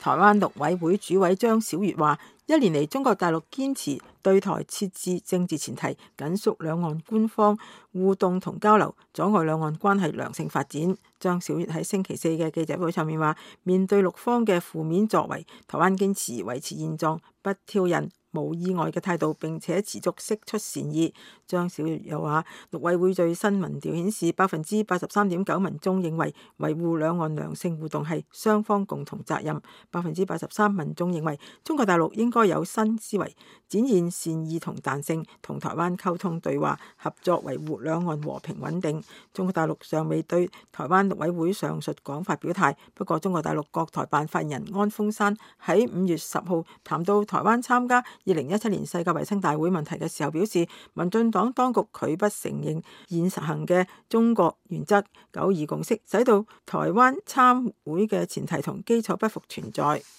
台灣陸委會主委張曉月話：1年嚟，中國大陸堅持對台設置政治前提，緊縮兩岸官方互動同交流，阻礙兩岸關係良性發展。張曉月喺星期四嘅記者會上面話：面對陸方嘅負面作為，台灣堅持維持現狀，不挑釁，無意外嘅態度，並且持續釋出善意。張曉月又話：陸委會最新民調顯示，83.9%民眾認為維護兩岸良性互動係雙方共同責任，83%民眾認為中國大陸應該有新思維，展現善意同彈性，同台灣溝通對話合作，維護兩岸和平穩定。中國大陸尚未對台灣陸委會上述講法表態，不過中國大陸國台辦發言人安峰山喺5月10號談到台灣參加2017年世界衛生大會問題嘅時候表示，民進黨當局拒不承認現實行嘅中國原則、九二共識，使到台灣參會嘅前提同基礎不復存在。